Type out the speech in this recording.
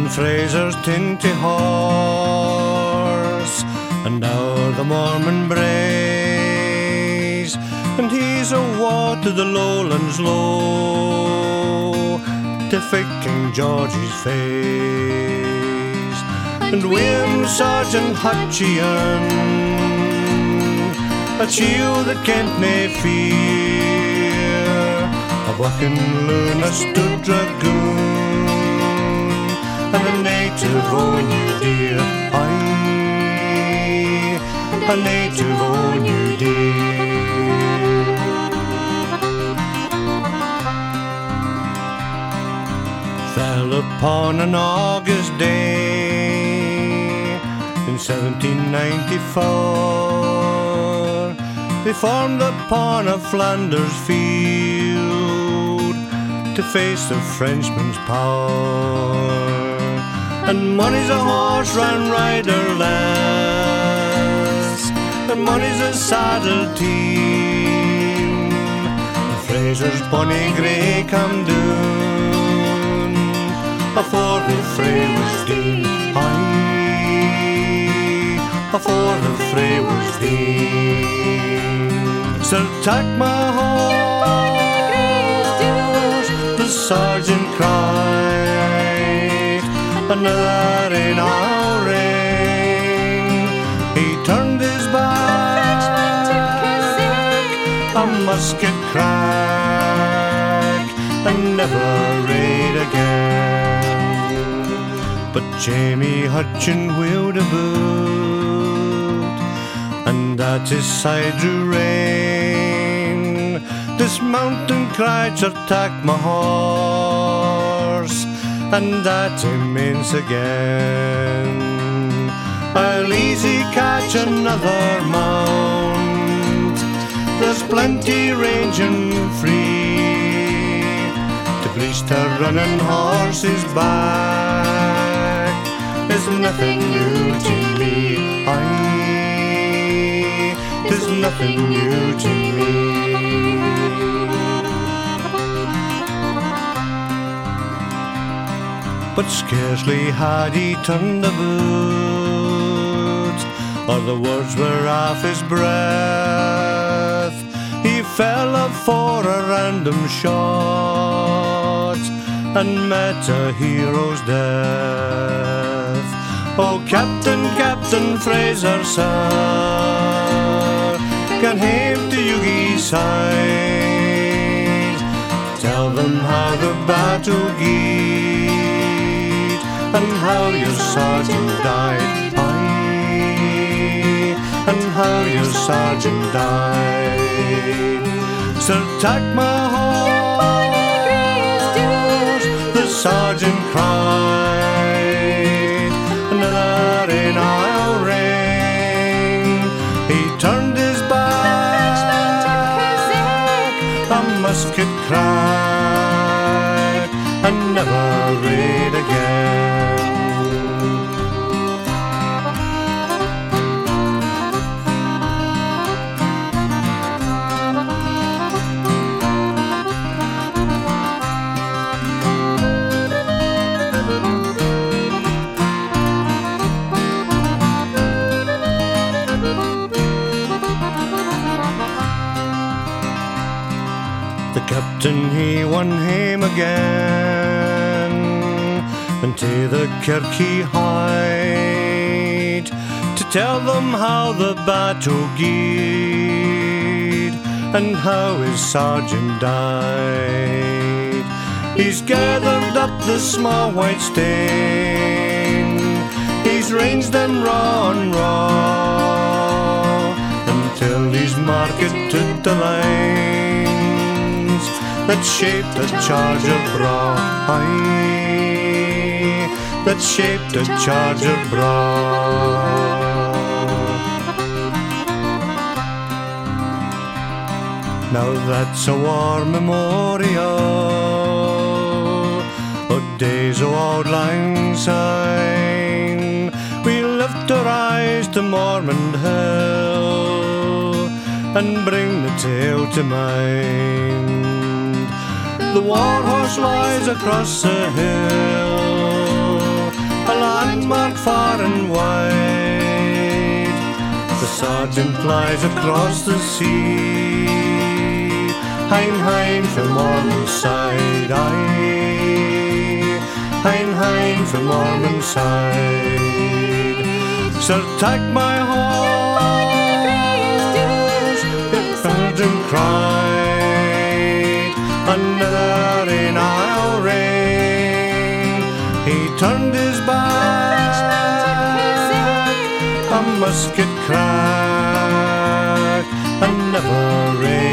Fraser's tinty horse, and now the Mormon braes, and he's awa' to the lowlands low, to fight King George's face. And William Sergeant Hutcheon, a shield that can't nae fear, a bucking Lunastood dragoon, and a native o' New Deer, aye, a native o' New Deer. Fell upon an August day in 1794, they formed upon a Flanders field to face the Frenchman's power. And mony's a horse ran riderless, and mony's a saddle team. And Fraser's bonny grey come down afore the fray was done, aye, afore the fray was done. Sir, tak my horse, the sergeant cried, another in our ring. He turned his back, a musket crack, and never rade again. But Jamie Hutcheon wheeled about, and at his side drew rein, dismount and cried, "Sir, tak my horse," and at him means again, "I'll easy catch another mount, there's plenty ranging free, to breast a running horse's back is nothing new to me, aye, 'tis nothing new to me." But scarcely had he turned about, or the words were off his breath, he fell afore a random shot, and met a hero's death. "Oh, Captain, Captain Fraser, sir, can hame to Yugi's side, tell them how the battle gied, and how your sergeant died, aye, and how your sergeant died." "Sir, tak my horse," the sergeant cried, "another in our ring." He turned his back, a musket crack, and never rade again. The captain he won hame again, and to the kirk he hied, to tell them how the battle gied, and how his sergeant died. He's gathered up the small white stain, he's ranged them raw and raw, until he's marked to the lines that shaped a charger bra, aye, that shaped a charger bra. Now that's a war memorial of days of Auld Lang Syne. We lift our eyes to Mormont Hill and bring the tale to mind. The war horse lies across the hill, a landmark far and wide. The sergeant lies across the sea, hein from Ormonside, aye, hein from Ormonside. Sir, take my horse, the sergeant cried, another in I'll rain. He turned his back, a musket crack, and never rain.